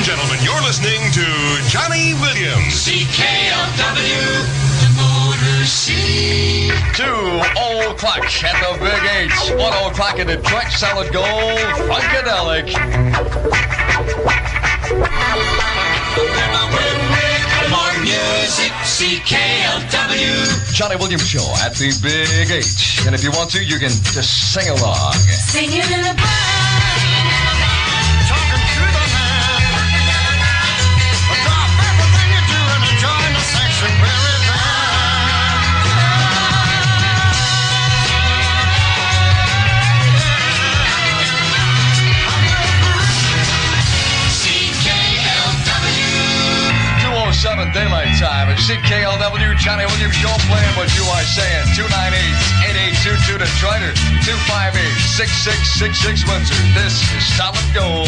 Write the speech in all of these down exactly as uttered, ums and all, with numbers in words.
gentlemen, you're listening to Johnny Williams. C K L W, the Motor City. Two old clock at the Big H. One old clock in Detroit, Solid Gold, Funkadelic. More music, C K L W. Johnny Williams Show at the Big H. And if you want to, you can just sing along. Singing in the bar. Talking to the man. Drop everything you do and join the section very C K L W. two oh seven Daylight Time at C K L W. Johnny Williams Show playing what you are saying. two nine eight, eight eight two two Detroit or two five eight, six six six six Windsor. This is Solid Gold.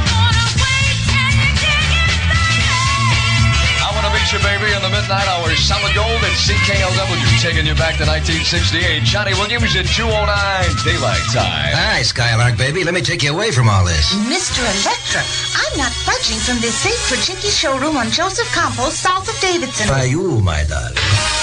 I want to meet you, baby, in the midnight hours. Solid Gold at C K L W. Taking you back to nineteen sixty-eight. Johnny Williams at two oh nine Daylight Time. Hi, Skylark, baby. Let me take you away from all this. Mister Electra, I'm not budging from this safe Krajinki showroom on Joseph Campos, south of Davidson. By you, my darling.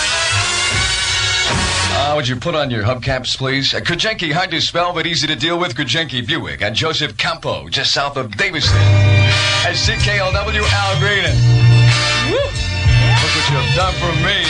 Uh, would you put on your hubcaps, please? Uh, Krajinki, hard to spell, but easy to deal with. Krajinki Buick on Joseph Campo, just south of Davidson. At C K L W, Al Greenan. Woo! Look what you've done for me.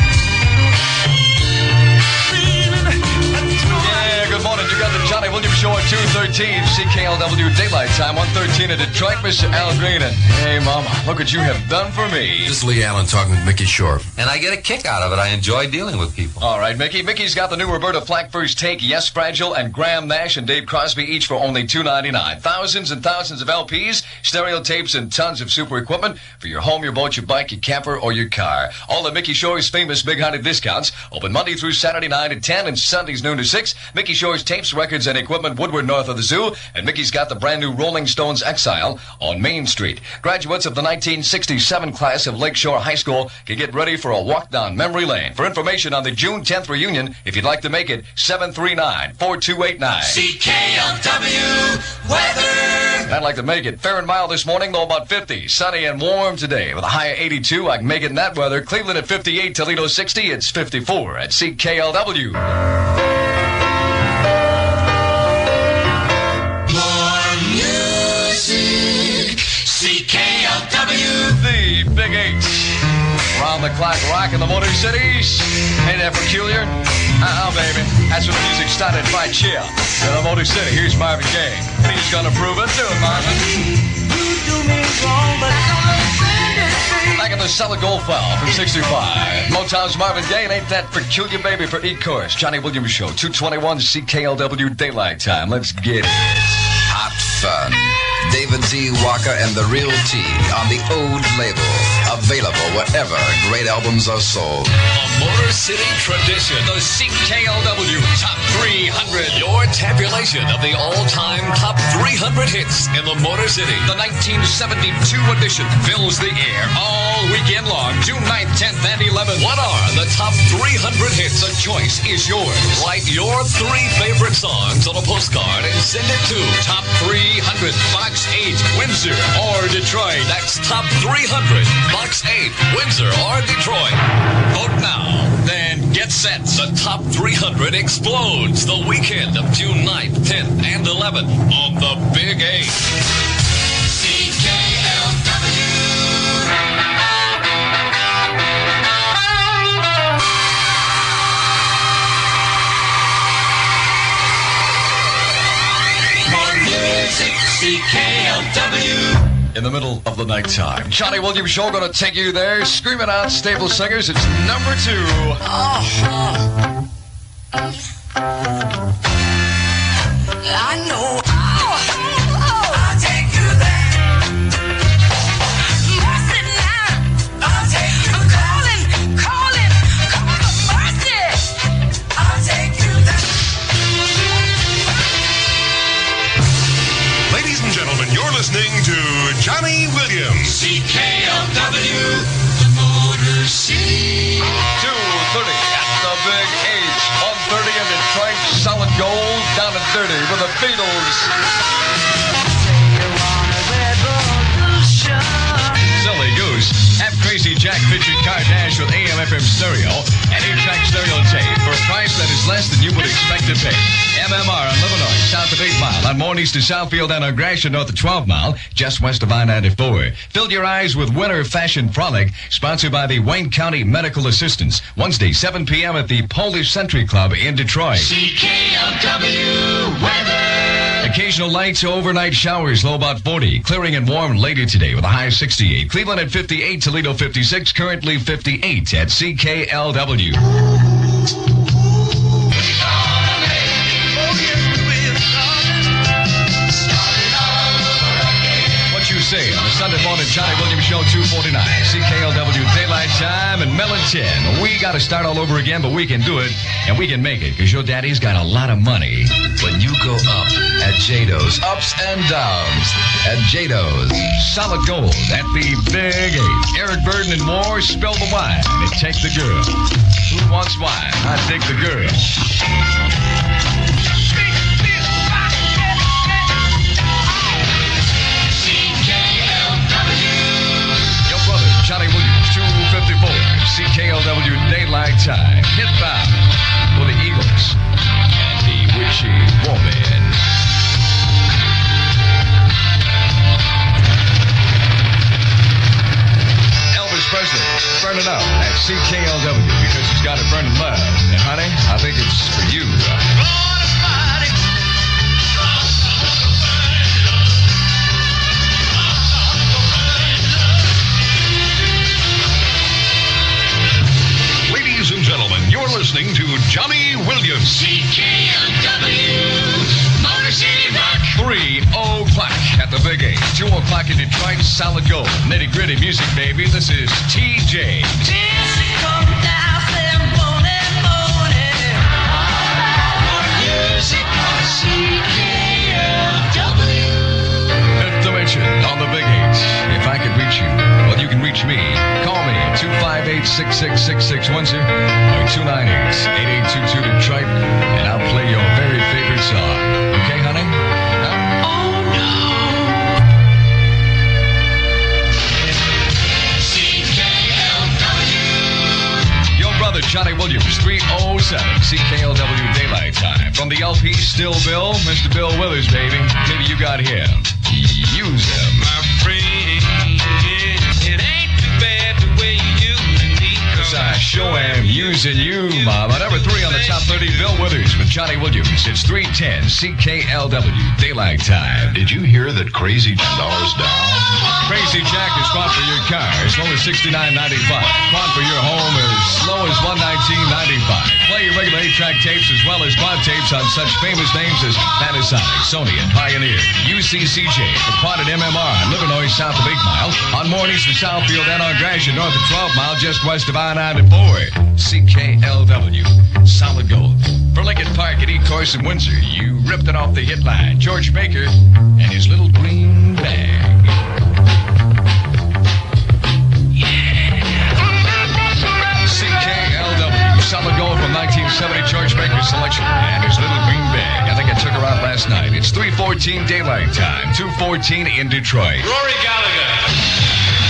Yeah, good morning. You got the Johnny Williams Show at two thirteen, C K L W Daylight Time, one thirteen in Detroit. Mister Al Greenan. Hey, Mama, look what you have done for me. This is Lee Allen talking with Mickey Shore. And I get a kick out of it. I enjoy dealing with people. All right, Mickey. Mickey's got the new Roberta Flack First Take, Yes Fragile, and Graham Nash and Dave Crosby each for only two ninety-nine. Thousands and thousands of L Ps, stereo tapes, and tons of super equipment for your home, your boat, your bike, your camper, or your car. All of Mickey Shore's famous big-hearted discounts. Open Monday through Saturday, nine to ten, and Sundays, noon to six. Mickey Shore's tapes, records, and equipment, Woodward, north of the zoo. And Mickey's got the brand-new Rolling Stones Exile on Main Street. Graduates of the nineteen sixty-seven class of Lakeshore High School can get ready for a walk down memory lane. For information on the June tenth reunion, if you'd like to make it, seven three nine, four two eight nine. C K L W weather. I'd like to make it. Fair and mild this morning, though about fifty. Sunny and warm today with a high of eighty-two. I can make it in that weather. Cleveland at fifty-eight, Toledo sixty. It's fifty-four at C K L W. More music, C K L W. The Big H. Round the clock rock in the Motor Cities. Ain't that peculiar? Uh-uh, baby. That's when the music started by Chia. In the Motor City, here's Marvin Gaye. And he's gonna prove it. Do it, Marvin. Back in the Solid Gold file from sixty-five. Motown's Marvin Gaye, and Ain't That Peculiar, baby, for E-Course. Johnny Williams Show, two twenty-one C K L W Daylight Time. Let's get it. Hot fun. David T. Walker and the Real T on the Ode label. Available wherever great albums are sold. A Motor City tradition. The C K L W Top three hundred. Your tabulation of the all-time top three hundred hits in the Motor City. The nineteen seventy-two edition fills the air all weekend long. June ninth, tenth, and eleventh. What are the top three hundred hits? A choice is yours. Write your three favorite songs on a postcard and send it to Top three hundred, Box eight, Windsor or Detroit. That's Top three hundred, Box eight, Windsor or Detroit. Vote now, then get set. The Top three hundred explodes the weekend of June ninth, tenth, and eleventh on the Big Eight. C K L W. More music, C K L W. In the middle of the nighttime. Johnny Williams Show gonna take you there. Screaming out Staple Singers. It's number two. Oh. I know. I'll take you there. Mercy now. I'll take you there. I'm calling, calling, calling for mercy. I'll take you there. Ladies and gentlemen, you're listening to Johnny Williams. C K L W, the Motor City. two thirty at the Big H. one thirty in Detroit. Solid Gold down and dirty with the Beatles. Say you want a revolution. Jack featured Car Dash with A M F M stereo and eight-track stereo tape for a price that is less than you would expect to pay. M M R on Illinois, south of eight Mile, on Morning to Southfield and on Gratiot, north of twelve Mile, just west of I ninety-four. Fill your eyes with Winter Fashion Frolic, sponsored by the Wayne County Medical Assistance. Wednesday, seven p.m. at the Polish Century Club in Detroit. C K L W weather. Occasional lights, overnight showers, low about forty. Clearing and warm later today with a high of sixty-eight. Cleveland at fifty-eight, Toledo fifty-six, currently fifty-eight at C K L W. What you say on the Sunday morning Johnny Williams Show two forty-nine, C K L W Daylight Time and Mellon ten. We got to start all over again, but we can do it, and we can make it, because your daddy's got a lot of money. When you go up at Jado's, ups and downs at Jado's. Solid gold at the Big Eight. Eric Burden and more spill the wine and take the girl. Who wants wine? I take the girl. Your brother, Johnny Williams, two fifty-four. C K L W Daylight Time. Hit bound for the Eagles and the Witchy Woman. Presley, burning up at C K L W because he's got a burning love. And honey, I think it's for you. Ladies and gentlemen, you're listening to Johnny Williams. C K L W Motor City Rock. Three o'clock at the Big Eight. Two o'clock in Detroit, solid gold. Nitty gritty music, baby. This is T J. Fifth Dimension on the Big Eight. If I could reach you, well, you can reach me. Call me two five eight, six six six six one zero or two nine eight, eight eight two two Detroit, and I'll play your very favorite song. Okay, honey? Brother Johnny Williams, three oh seven, C K L W Daylight Time. From the L P Still Bill, Mister Bill Withers, baby. Maybe you got him. Use him. My friend, it ain't too bad the way you and me. Cause I sure am using you, Mama. Number three on the top thirty, Bill Withers with Johnny Williams. It's three ten, C K L W Daylight Time. Did you hear that Crazy ten dollars down? Crazy Jack is fun for your car as low as sixty-nine ninety-five. Fun for your home as low as one nineteen ninety-five. Play your regular eight-track tapes as well as quad tapes on such famous names as Panasonic, Sony, and Pioneer. U C C J for quad and M M R on Illinois, south of eight Mile. On Mornings to Southfield and on Gratiot, north of twelve Mile, just west of I ninety-four. C K L W, solid gold. For Lincoln Park at E-Course in Windsor, you ripped it off the hit line. George Baker and his little green bag. C K L W, solid gold from nineteen seventy, George Baker's selection, and his little green bag. I think I took her out last night. It's three fourteen Daylight Time, two fourteen in Detroit. Rory Gallagher.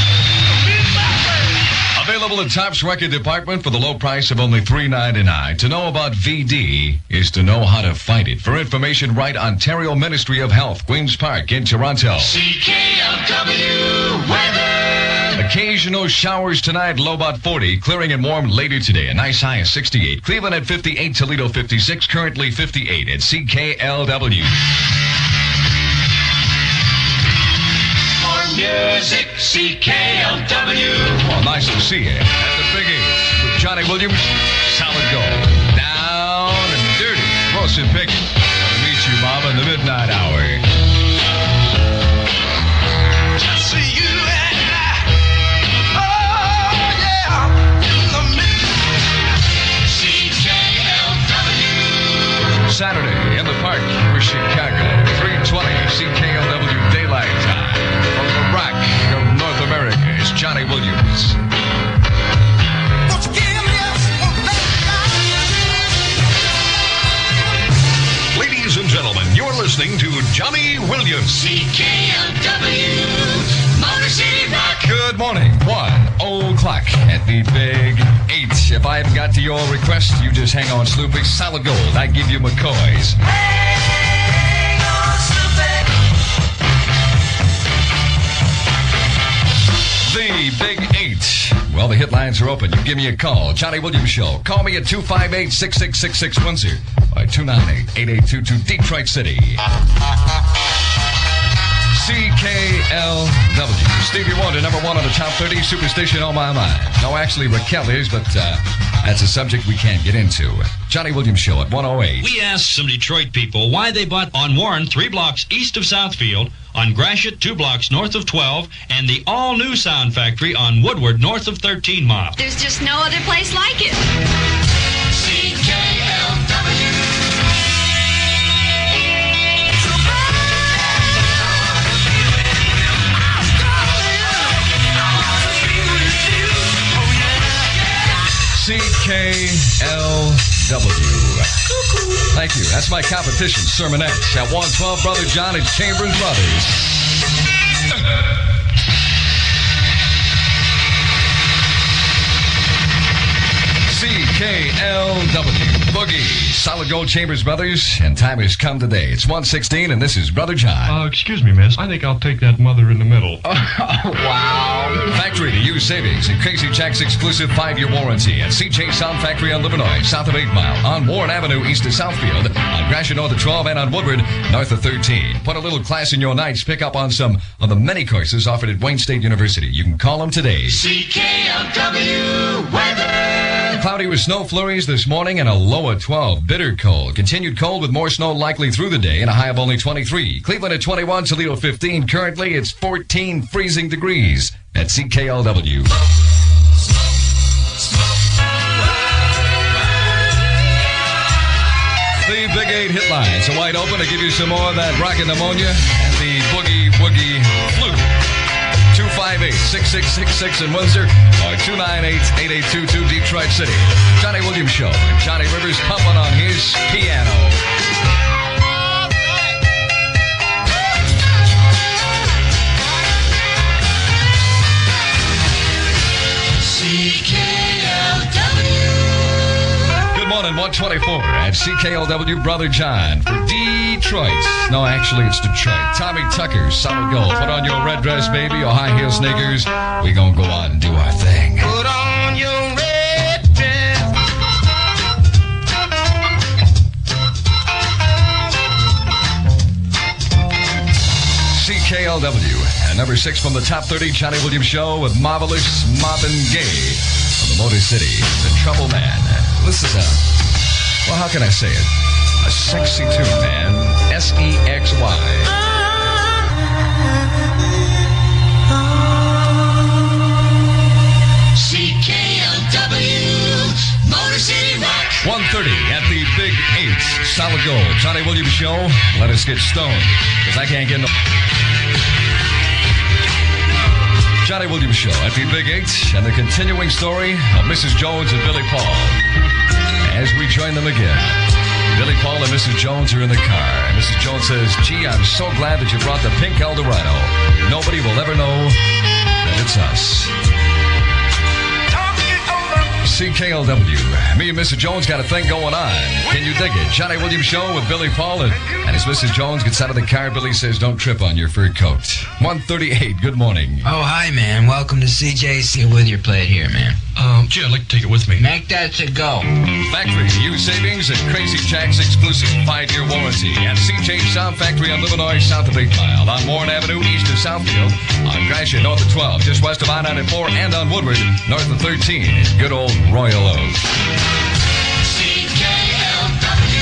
Available at Topps Record Department for the low price of only three ninety-nine. To know about V D is to know how to fight it. For information, write Ontario Ministry of Health, Queen's Park in Toronto. C K L W weather. Occasional showers tonight, low about forty. Clearing and warm later today. A nice high of sixty-eight. Cleveland at fifty-eight, Toledo fifty-six, currently fifty-eight at C K L W. More music, C K L W. Well, nice to see you at the Big Eight with Johnny Williams, solid gold. Down and dirty. Wilson Pickett. I'll meet you, Mama, in the midnight hour. Just see you and I. Oh, yeah. In the midnight. C K L W. Saturday in the park for Chicago. three twenty C K L W Daylight Time. From the Rock of North America is Johnny Williams. Ladies and gentlemen, you're listening to Johnny Williams. C K L W Motor Motor City Rock. Good morning. One o'clock at the Big Eight. If I haven't got to your request, you just hang on, Sloopy. Solid gold. I give you McCoy's. Hang on, Sloopy. The Big Eight. Well, the hit lines are open. You give me a call. Johnny Williams Show. Call me at two five eight, six six six six one zero or two nine eight, eight eight two two, Detroit City. C K L W. Stevie Wonder, number one on the top thirty. Superstition on my mind. No, actually, Raquel is, but uh, that's a subject we can't get into. Johnny Williams Show at one oh eight. We asked some Detroit people why they bought on Warren, three blocks east of Southfield, on Gratiot, two blocks north of twelve, and the all-new Sound Factory on Woodward, north of thirteen mile. There's just no other place like it. C K L W. C K L W. Thank you. That's my competition, Sermonettes. At one twelve, Brother John and Chambers Brothers. C K L W. Boogie. Solid Gold Chambers Brothers. And time has come today. It's one sixteen, and this is Brother John. Uh, excuse me, miss. I think I'll take that mother in the middle. Wow. Factory to use savings and Crazy Jack's exclusive five-year warranty at C J Sound Factory on Livernois, south of eight mile, on Warren Avenue, east of Southfield, on Gratiot, north of twelve, and on Woodward, north of thirteen. Put a little class in your nights. Pick up on some of the many courses offered at Wayne State University. You can call them today. C K L W weather. Cloudy with snow flurries this morning and a low of twelve. Bitter cold. Continued cold with more snow likely through the day and a high of only twenty-three. Cleveland at twenty-one, Toledo fifteen. Currently, it's fourteen freezing degrees at C K L W. The Big Eight hit lines are wide open to give you some more of that rockin' pneumonia and the boogie woogie flu. two five eight, six six six six in Windsor or two nine eight, eight eight two two Detroit City. Johnny Williams Show. Johnny Rivers pumping on his piano. C K L W. Good morning, one twenty-four at C K L W, Brother John for Detroit. No, actually, it's Detroit. Tommy Tucker, solid gold. Put on your red dress, baby, or high heel sneakers. We gonna go on and do our thing. Put on your red dress. C K L W, and number six from the top thirty, Johnny Williams Show with Marvelous Marvin Gaye from the Motor City, The Trouble Man. This is a, well, how can I say it? A sexy tune, man. S E X Y. C K L W Motor City Rock. one thirty at the Big Eight. Solid gold. Johnny Williams Show. Let us get stoned, because I can't get no... Johnny Williams Show at the Big Eight, and the continuing story of Missus Jones and Billy Paul. As we join them again, Billy Paul and Missus Jones are in the car. And Missus Jones says, gee, I'm so glad that you brought the pink Eldorado. Nobody will ever know that it's us. C K L W. Me and Missus Jones got a thing going on. Can you dig it? Johnny Williams Show with Billy Paul. And, and as Missus Jones gets out of the car, Billy says, don't trip on your fur coat. one thirty-eight, good morning. Oh, hi, man. Welcome to C J's. Get with your plate here, man. Um, gee, I'd like to take it with me. Make that to go. Factory, use savings and Crazy Jack's exclusive five-year warranty at C J Sound Factory on Livernois, south of eight mile, on Warren Avenue, east of Southfield, on Gratiot, north of twelve, just west of I ninety-four, and on Woodward, north of thirteen, in good old Royal Oak. C K L W.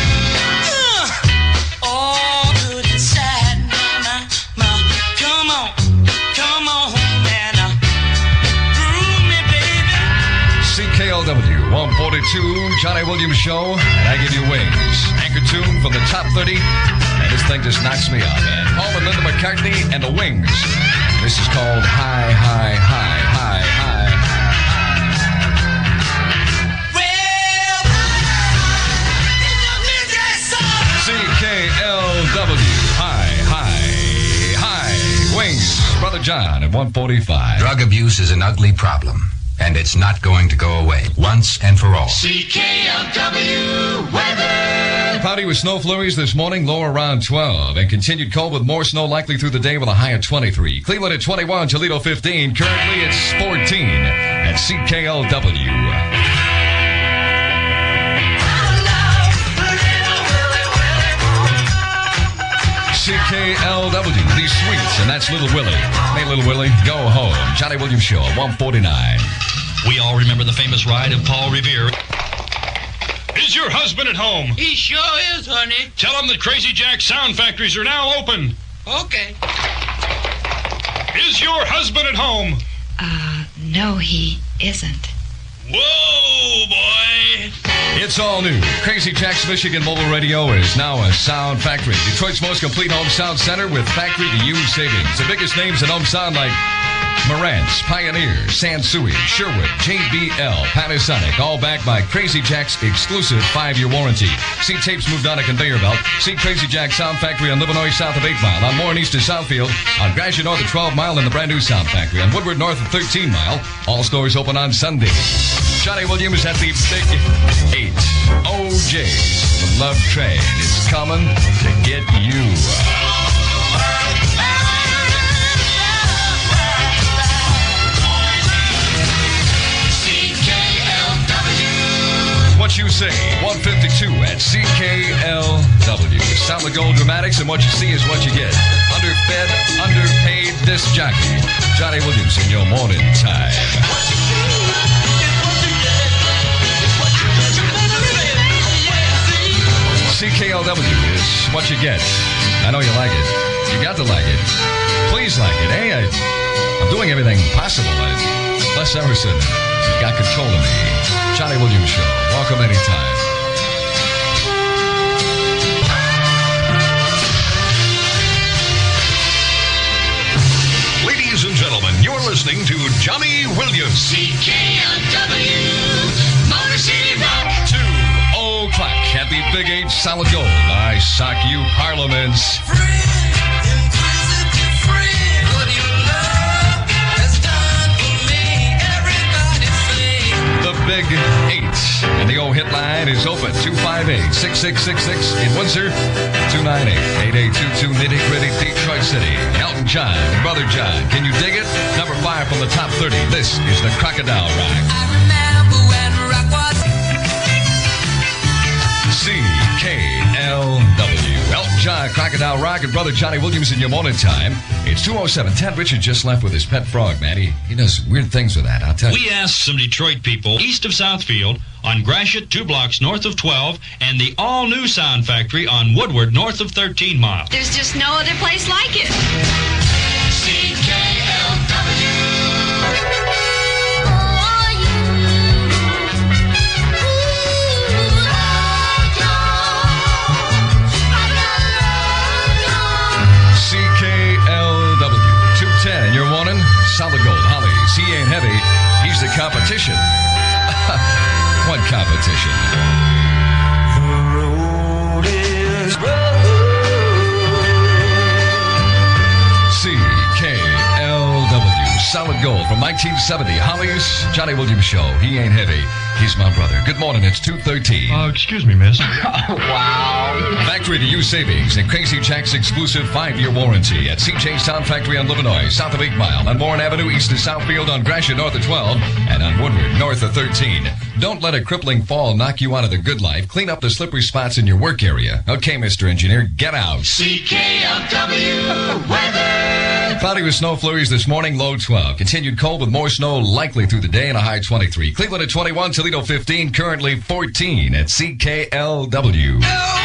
All good and sad, mama, mama. Come on, come on, man. Groove me, baby. C K L W, one forty-two, Johnny Williams Show, and I give you wings. Anchor tune from the top thirty, and this thing just knocks me out, man. Paul and Linda McCartney and the Wings. This is called High, High, High, High, High. C K L W, high, high, high, wings. Brother John at one forty-five. Drug abuse is an ugly problem, and it's not going to go away once and for all. C K L W weather. Cloudy with snow flurries this morning, low around twelve, and continued cold with more snow likely through the day with a high of twenty-three. Cleveland at twenty-one, Toledo fifteen. Currently it's fourteen at C K L W. C K L W, the Sweets, and that's Little Willie. Hey, Little Willie, go home. Johnny Williams Show, one forty-nine. We all remember the famous ride of Paul Revere. Is your husband at home? He sure is, honey. Tell him that Crazy Jack's sound factories are now open. Okay. Is your husband at home? Uh, no, he isn't. Whoa, boy! It's all new. Crazy Jack's Michigan Mobile Radio is now a sound factory. Detroit's most complete home sound center with factory-to-use savings. The biggest names in home sound like Marantz, Pioneer, Sansui, Sherwood, J B L, Panasonic, all backed by Crazy Jack's exclusive five-year warranty. See tapes moved on a conveyor belt. See Crazy Jack's Sound Factory on Livernois south of eight mile, on Warren east of Southfield, on Gratiot north of twelve mile, and the brand new Sound Factory on Woodward north of thirteen mile. All stores open on Sunday. Johnny Williams at the Big Eight. O J's, the Love Train is coming to get you. What you say, one fifty-two at C K L W. Solid Gold Dramatics, and what you see is what you get. Underfed, underpaid disc jockey. Johnny Williams in your morning time. C K L W is what you get. I know you like it. You got to like it. Please like it, eh? I, I'm doing everything possible. I, Les Emerson got control of me. Johnny Williams Show. Welcome anytime. Ladies and gentlemen, you're listening to Johnny Williams. C K L W Motor City Rock. Two o'clock at the Big Eight Solid Gold. I sock you parliaments. The Big Eight. And the old hit line is open. two five eight, six six six six in Windsor. two nine eight, eight eight two two Nitty Gritty Detroit City. Elton John, Brother John. Can you dig it? Number five from the top thirty. This is the Crocodile Rock. I remember when rock was C K L W. Elton John, Crocodile Rock, and Brother Johnny Williams in your morning time. It's two oh seven. Ted Richard just left with his pet frog, man. He, he does weird things with that, I'll tell you. We asked some Detroit people east of Southfield, on Gratiot, two blocks north of twelve, and the all-new Sound Factory on Woodward north of thirteen mile. There's just no other place like it. C K L W. C K L W. two ten, you're wanting Solid Gold. Hollies, he ain't heavy. He's the competition. What competition? The road is rough. C K L W. Solid Gold from nineteen seventy. Hollies, Johnny Williams Show. He ain't heavy. He's my brother. Good morning. It's two thirteen. Uh, excuse me, miss. Wow. Factory to use savings and Crazy Jack's exclusive five-year warranty at C J's Sound Factory on Livernois, south of eight mile, on Warren Avenue, east of Southfield, on Gratiot, north of twelve, and on Woodward, north of thirteen. Don't let a crippling fall knock you out of the good life. Clean up the slippery spots in your work area. Okay, Mister Engineer, get out. C K L W weather. Cloudy with snow flurries this morning, low twelve. Continued cold with more snow likely through the day and a high twenty-three. Cleveland at twenty-one, Toledo fifteen, currently fourteen at C K L W.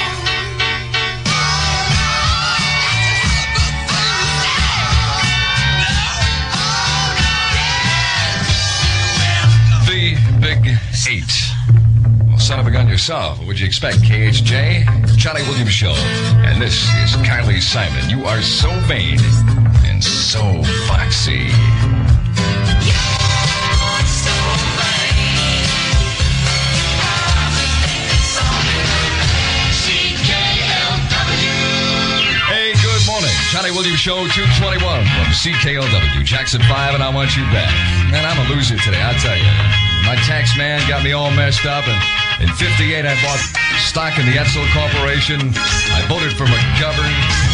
The Big Eight. Well, son of a gun yourself. What would you expect? K H J, Johnny Williams Show. And this is Kylie Simon. You are so vain and so foxy. Johnny Williams Show two twenty-one from C K L W, Jackson five, and I want you back. Man, I'm a loser today, I tell you. My tax man got me all messed up, and in fifty-eight I bought stock in the Etzel Corporation. I voted for McGovern.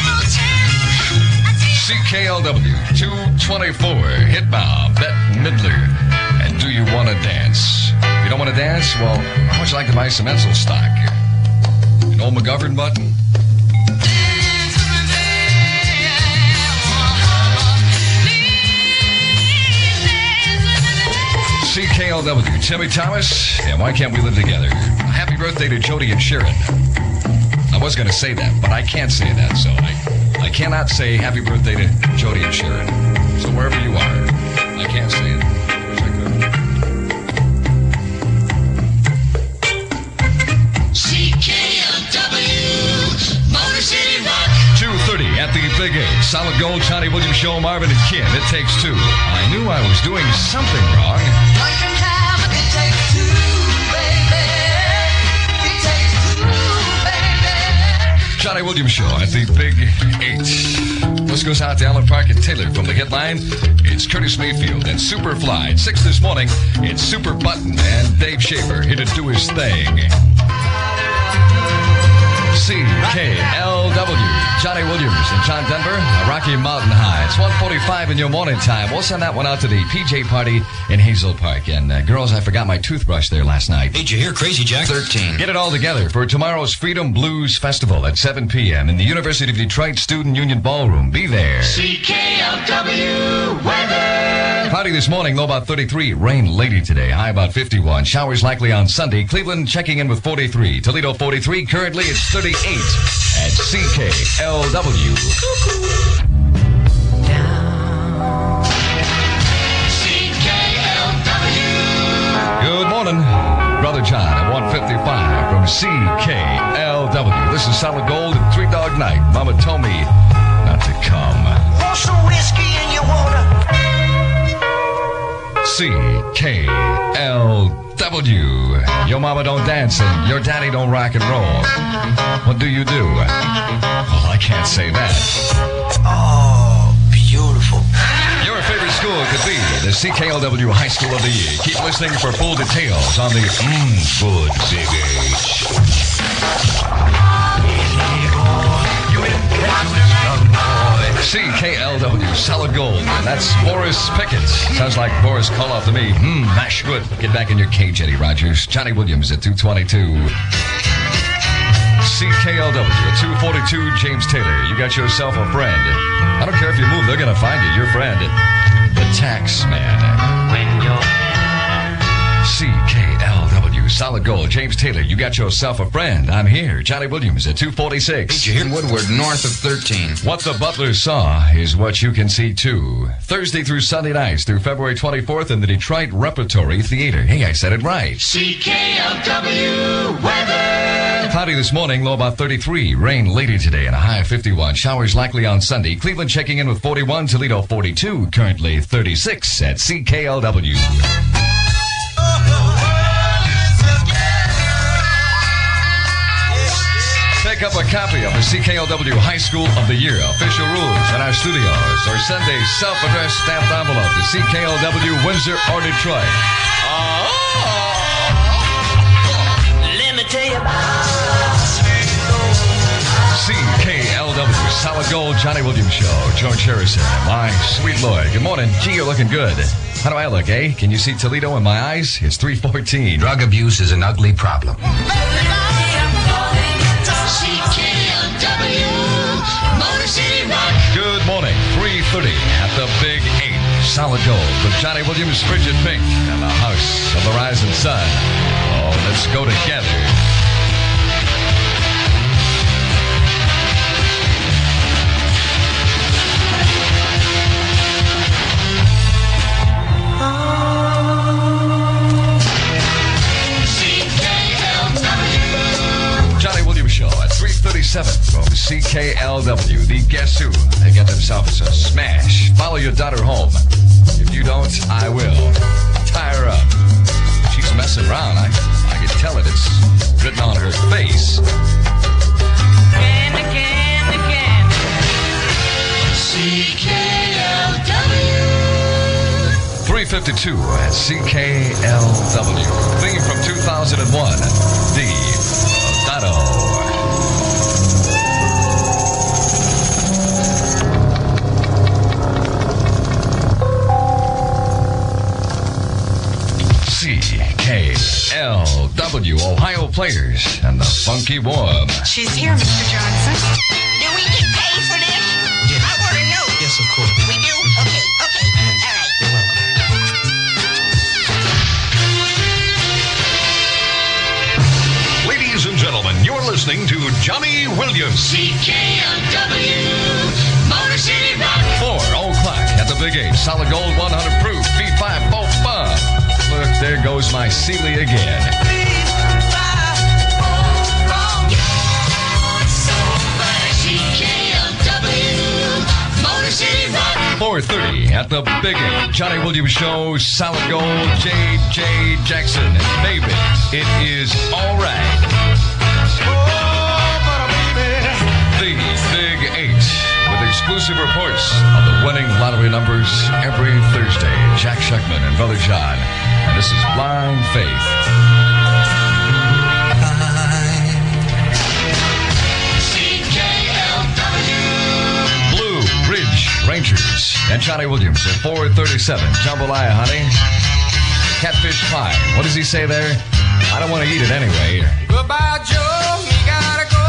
C K L W two twenty-four, Hitbound, Bette Midler, and Do You Want to Dance? If you don't want to dance, well, how would you like to buy some Etzel stock? An old McGovern button? C K L W, Timmy Thomas, and Why Can't We Live Together? Happy birthday to Jody and Sharon. I was going to say that, but I can't say that, so I, I cannot say happy birthday to Jody and Sharon. So wherever you are, I can't say it. I wish I could. C K L W, Motor City Rock. two thirty at the Big eight. Solid Gold, Johnny Williams Show, Marvin and Kim. It takes two. I knew I was doing something wrong. It takes two, baby. It takes two, baby. Johnny Williams Show at the Big eight. This goes out to Allen Park and Taylor from the hit line. It's Curtis Mayfield and Superfly. At six this morning, it's Super Button and Dave Schaefer here to do his thing. C K L W, Johnny Williams and John Denver, Rocky Mountain High. It's one forty-five in your morning time. We'll send that one out to the P J party in Hazel Park. And uh, girls, I forgot my toothbrush there last night. Hey, did you hear Crazy Jack? thirteen. Get it all together for tomorrow's Freedom Blues Festival at seven p.m. in the University of Detroit Student Union Ballroom. Be there. C K L W weather. Cloudy this morning, low about thirty-three. Rain lady today, high about fifty-one. Showers likely on Sunday. Cleveland checking in with forty-three. Toledo forty-three. Currently it's thirty-eight at C K L W. C K L W. Good morning, Brother John at one fifty-five from C K L W. This is Solid Gold and Three Dog Night. Mama told me not to come. Want some whiskey in your water? C K L W. Your mama don't dance and your daddy don't rock and roll. What do you do? Well, I can't say that. Oh, beautiful. Your favorite school could be the C K L W High School of the Year. Keep listening for full details on the Mmm Good Big H. C K L W, Solid Gold. And that's Boris Pickett. Sounds like Boris Karloff to me. Mmm, mash good. Get back in your cage, Eddie Rogers. Johnny Williams at two twenty-two. C K L W at two forty-two, James Taylor. You got yourself a friend. I don't care if you move, they're going to find you. Your friend, the tax man. When you're C K L W, Solid Gold, James Taylor. You got yourself a friend. I'm here. Johnny Williams at two forty-six. Did you hear Woodward north of thirteen? What the Butler saw is what you can see too. Thursday through Sunday nights through February twenty-fourth in the Detroit Repertory Theater. Hey, I said it right. C K L W weather. Cloudy this morning, low about thirty-three. Rain later today and a high of fifty-one. Showers likely on Sunday. Cleveland checking in with forty-one. Toledo forty-two. Currently thirty-six at C K L W. Pick up a copy of the C K L W High School of the Year official rules in our studios or send a self-addressed stamped envelope to C K L W, Windsor, or Detroit. Oh, let me tell you about C K L W, Solid Gold, Johnny Williams Show, George Harrison. My sweet Lord. Good morning. Gee, you're looking good. How do I look, eh? Can you see Toledo in my eyes? It's three fourteen. Drug abuse is an ugly problem. C K L W, Motor City Rock. Good morning. three thirty at the Big eight. Solid Gold with Johnny Williams, Frigid Pink, and the House of the Rising Sun. Oh, let's go together. Show at three thirty-seven from C K L W. The Guess Who? They get themselves a smash. Follow your daughter home. If you don't, I will. Tie her up. She's messing around. I, I can tell it. It's written on her face. Candy, candy, candy. C K L W. three fifty-two at C K L W. Theme from two thousand one, The Battle. C K L W, Ohio Players, and the Funky Warm. She's here, Mister Johnson. Do we get paid for this? Yes. I want to know. Yes, of course. We do? Okay, okay. All right. You're welcome. Ladies and gentlemen, you're listening to Johnny Williams. C K L W. Motor City Rock. Four o'clock at the Big Eight. Solid gold, one hundred proof. V five both bomb. Look, there goes my Sealy again. C K L W. Motor City Rock. four thirty at the Big Eight. Johnny Williams Show, Solid Gold, J J Jackson. And baby, it is all right. The Big Eight, with exclusive reports of the winning lottery numbers every Thursday. Jack Shuckman and Brother John. And this is Blind Faith. C K L W. Blue Ridge Rangers and Johnny Williams at four thirty-seven. Jambalaya, honey. Catfish pie. What does he say there? I don't want to eat it anyway. Goodbye, Joe. You gotta go.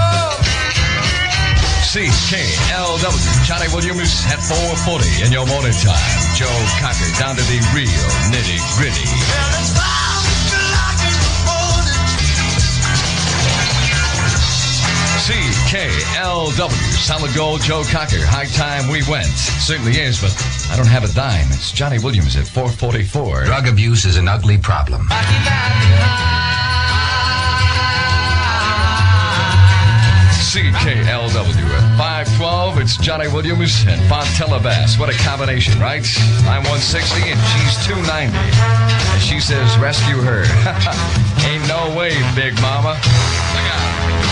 C K L W. Johnny Williams at four forty in your morning time. Joe Cocker down to the real nitty gritty. C K L W. Solid Gold, Joe Cocker. High time we went. Certainly is, but I don't have a dime. It's Johnny Williams at four forty-four. Drug abuse is an ugly problem. C K L W at five twelve. It's Johnny Williams and Fontella Bass. What a combination, right? I'm one sixty and she's two ninety. And she says, rescue her. Ain't no way, Big Mama. Look out.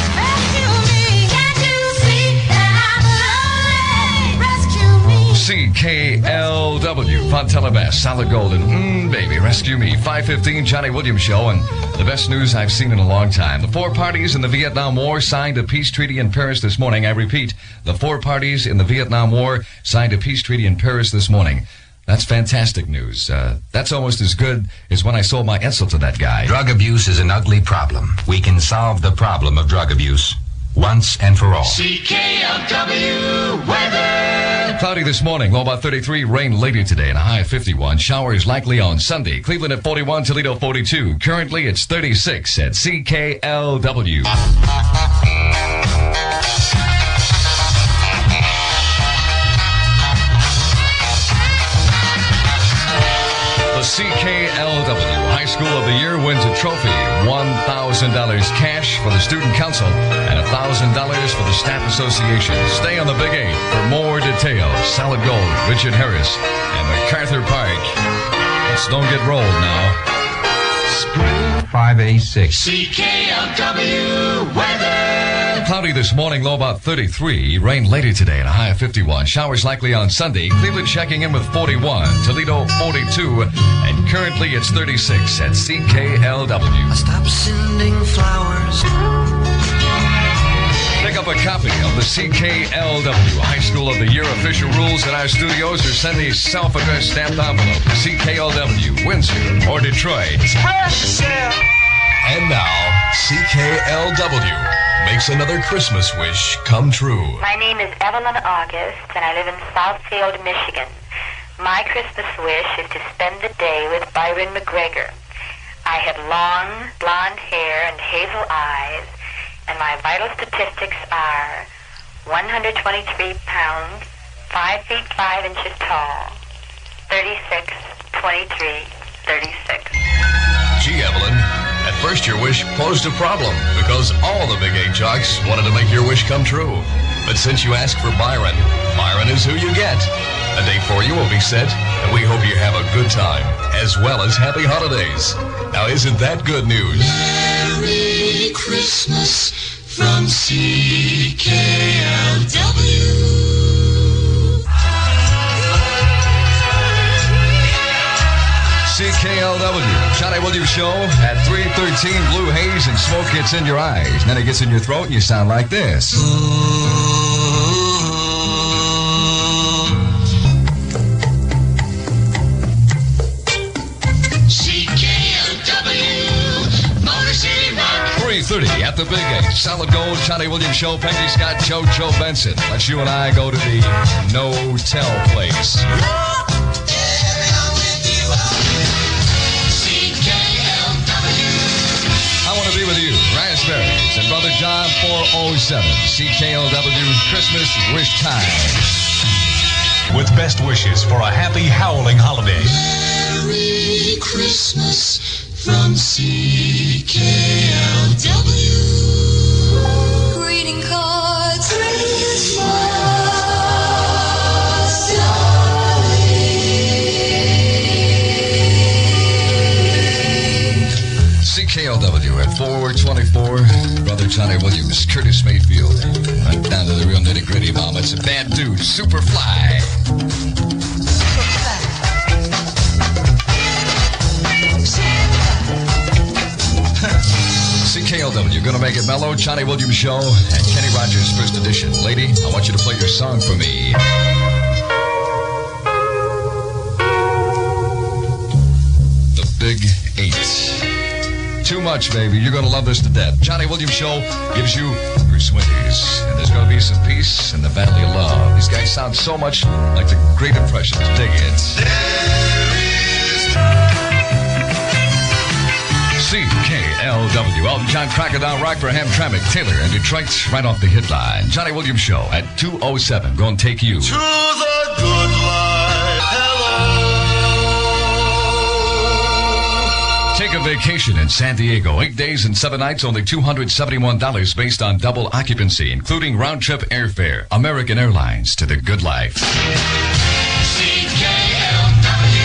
C K L W, Fontella Bass, Solid Gold, and mmm, baby, rescue me. five fifteen, Johnny Williams Show, and the best news I've seen in a long time. The four parties in the Vietnam War signed a peace treaty in Paris this morning. I repeat, the four parties in the Vietnam War signed a peace treaty in Paris this morning. That's fantastic news. Uh, that's almost as good as when I sold my Edsel to that guy. Drug abuse is an ugly problem. We can solve the problem of drug abuse once and for all. C K L W weather. Cloudy this morning, low about thirty-three. Rain later today and a high of fifty-one. Showers likely on Sunday. Cleveland at forty-one, Toledo forty-two. Currently it's thirty-six at C K L W. The C K L W High School of the Year wins a trophy, one thousand dollars cash for the Student Council, and one thousand dollars for the Staff Association. Stay on the Big Eight for more details. Solid Gold, Richard Harris, and MacArthur Park. Let's don't get rolled now. five eighty-six. C K L W weather. Cloudy this morning, low about thirty-three. Rain later today and a high of fifty-one. Showers likely on Sunday. Cleveland checking in with forty-one. Toledo forty-two. And currently it's thirty-six at C K L W. I stopped sending flowers. Pick up a copy of the C K L W High School of the Year official rules in our studios or send a self-addressed stamped envelope to C K L W, Windsor, or Detroit. And now, C K L W makes another Christmas wish come true. My name is Evelyn August, and I live in Southfield, Michigan. My Christmas wish is to spend the day with Byron McGregor. I have long, blonde hair and hazel eyes, and my vital statistics are one hundred twenty-three pounds, five feet five inches tall, thirty-six, twenty-three, thirty-six. Gee, Evelyn, at first your wish posed a problem because all the Big Eight jocks wanted to make your wish come true. But since you asked for Byron, Byron is who you get. A day for you will be set, and we hope you have a good time, as well as happy holidays. Now, isn't that good news? Merry Christmas from C K L W. L W, Johnny Williams Show at three thirteen, blue haze and smoke gets in your eyes. And then it gets in your throat and you sound like this. C K L W, Motor City Rock. three thirty at the Big Eight. Solid Gold, Johnny Williams Show, Peggy Scott, Joe, Joe Benson. Let's you and I go to the no-tell place. Be with you, Raspberries and Brother John four oh seven, C K L W Christmas Wish Time. With best wishes for a happy howling holiday. Merry Christmas from C K L W. Greeting cards. Christmas. C K L W at four twenty-four, Brother Johnny Williams, Curtis Mayfield. Right down to the real nitty-gritty, Mama. It's a bad dude, Superfly. C K L W, gonna make it mellow. Johnny Williams Show and Kenny Rogers First Edition. Lady, I want you to play your song for me. The Big Eight. Too much, baby. You're going to love this to death. Johnny Williams Show gives you Bruce Winters. And there's going to be some peace in the Valley of Love. These guys sound so much like the Great Impressions. Dig it. C K L W. Elton John, Crocodile Rock for Hamtramck, Taylor, and Detroit right off the hit line. Johnny Williams Show at two oh seven. Going to take you to the good life. Hello. Take a vacation in San Diego. Eight days and seven nights, only two hundred seventy-one dollars based on double occupancy, including round-trip airfare. American Airlines to the good life. C K L W.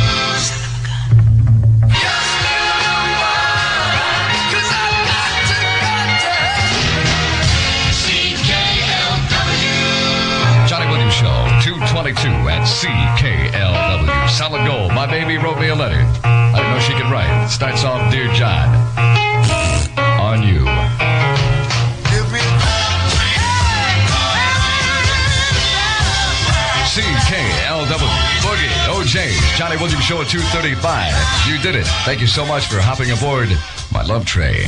C K L W. Johnny Williams Show, two twenty-two at C K L W. Solid Gold. My baby wrote me a letter. I didn't know she could write. Starts off, Dear John, on you. C K L W, Boogie, O J, Johnny Williams Show at two thirty-five. You did it. Thank you so much for hopping aboard my love train.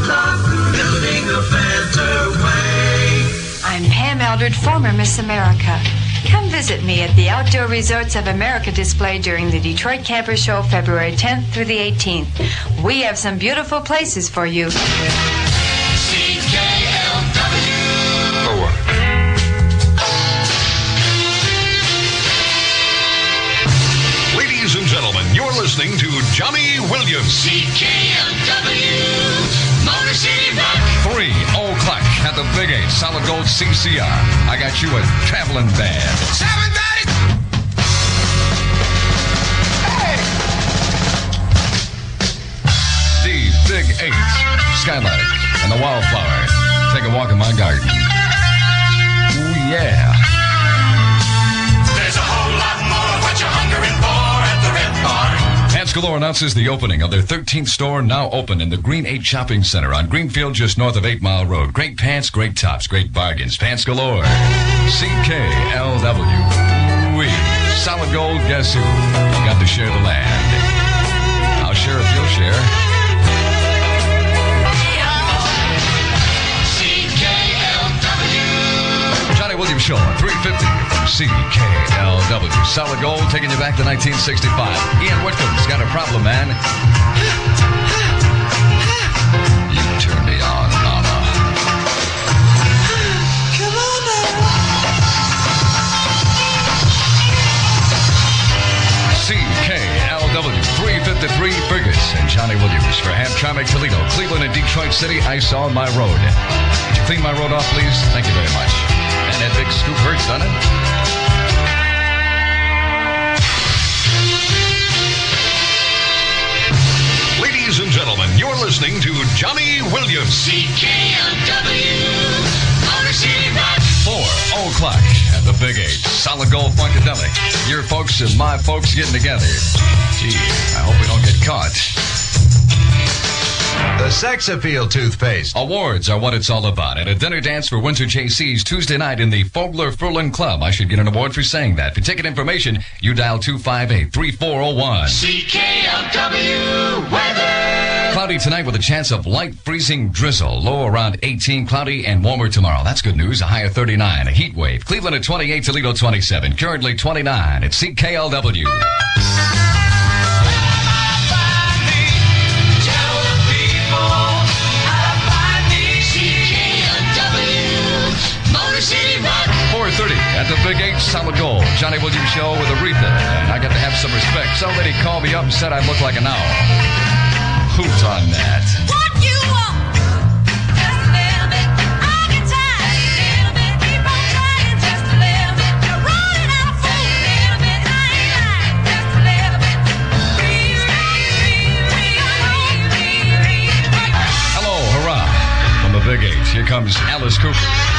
I'm Pam Eldred, former Miss America. Come visit me at the Outdoor Resorts of America display during the Detroit Camper Show February tenth through the eighteenth. We have some beautiful places for you. C K L W. Oh. Ladies and gentlemen, you're listening to Johnny Williams. C K L W. Motor City Rock. Three o'clock at the Big Eight, Solid Gold C C R. I got you a traveling band. Seven thirty. Hey! The Big Eight, Skylark, and the Wildflower. Take a walk in my garden. Ooh, yeah. There's a whole lot more of what you're hungering for at the Red Barn. Pants Galore announces the opening of their thirteenth store, now open in the Green eight Shopping Center on Greenfield, just north of eight Mile Road. Great pants, great tops, great bargains. Pants Galore. C K L W. We Solid Gold, guess who? You got to share the land. I'll share if you'll share. C K L W. Johnny Williams Show at three fifty from C K L W. Solid Gold taking you back to nineteen sixty-five. Ian Whitcomb's got a problem, man. You turn me on, mama. Come on now. C K L W three fifty-three Fergus and Johnny Williams for Hamtramck, Toledo, Cleveland, and Detroit City. I saw my road. Could you clean my road off, please? Thank you very much. And that big scoop hurts, doesn't it? Ladies and gentlemen, you're listening to Johnny Williams. C K L W. Motor City Rock. Four o'clock at the Big Eight. Solid Solid Gold Funkadelic. Your folks and my folks getting together. Gee, I hope we don't get caught. The Sex Appeal toothpaste. Awards are what it's all about. At a dinner dance for Windsor J C's Tuesday night in the Fogler Furlan Club. I should get an award for saying that. For ticket information, you dial two five eight, three four zero one. C K L W weather. Cloudy tonight with a chance of light freezing drizzle. Low around eighteen, cloudy and warmer tomorrow. That's good news. A high of thirty-nine. A heat wave. Cleveland at twenty-eight, Toledo twenty-seven. Currently twenty-nine at C K L W. four thirty at the Big H Solid Gold. Johnny Williams Show with Aretha. And I got to have some respect. Somebody called me up and said I look like an owl. Who's on that? What you want? Just a little bit. I can try a little bit. Keep on trying just a little bit. You're running out of food a little bit. I ain't lying. Just a little bit. Hello, hurrah. From the Big H, here comes Alice Cooper.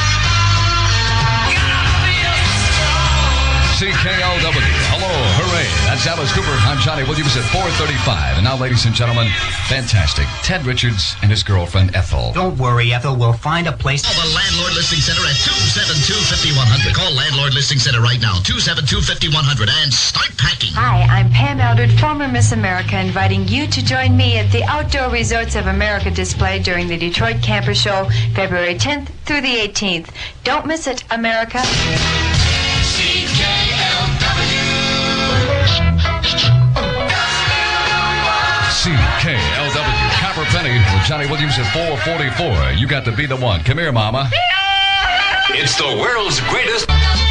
C K L W. Hello, hooray. That's Alice Cooper. I'm Johnny Williams at four thirty-five. And now, ladies and gentlemen, fantastic. Ted Richards and his girlfriend, Ethel. Don't worry, Ethel. We'll find a place. Call the Landlord Listing Center at two seven two, five one zero zero. Call Landlord Listing Center right now, two seven two, five one zero zero, and start packing. Hi, I'm Pam Eldred, former Miss America, inviting you to join me at the Outdoor Resorts of America display during the Detroit Camper Show, February tenth through the eighteenth. Don't miss it, America. C K L W. C K L W. Copper Penny with Johnny Williams at four forty-four. You got to be the one. Come here, Mama. It's the world's greatest.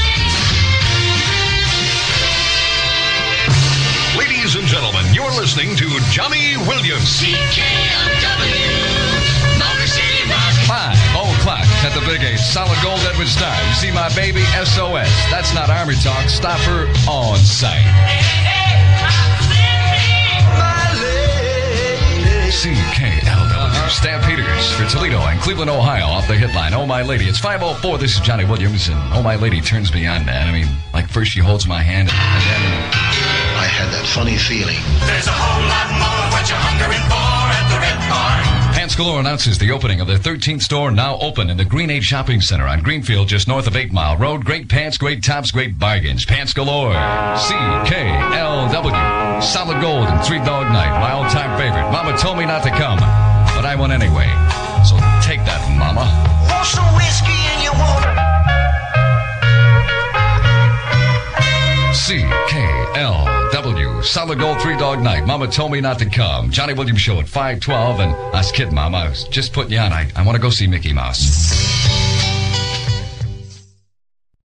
Ladies and gentlemen, you're listening to Johnny Williams. C K L W. Motor City Rock. Five o'clock at the Big H. Solid Gold Edward Stein. You see my baby, S O S. That's not Army talk. Stop her on sight. C K L W. Stampeders for Toledo and Cleveland, Ohio. Off the hit line. Oh, my lady. It's five oh four. This is Johnny Williams. And oh, my lady turns me on, man. I mean, like first she holds my hand and then... I had that funny feeling. There's a whole lot more of what you're hungering for at the Red Barn. Pants Galore announces the opening of their thirteenth store, now open in the Green Age Shopping Center on Greenfield, just north of eight Mile Road. Great pants, great tops, great bargains. Pants Galore. C K L W. Solid Gold and Three Dog Night. My all-time favorite. Mama told me not to come, but I went anyway. So take that, Mama. Want some whiskey in your water? C K L W. Solid Gold Three Dog Night. Mama told me not to come. Johnny Williams Show at five twelve. And I was kidding, Mama. I was just putting you on. I, I want to go see Mickey Mouse.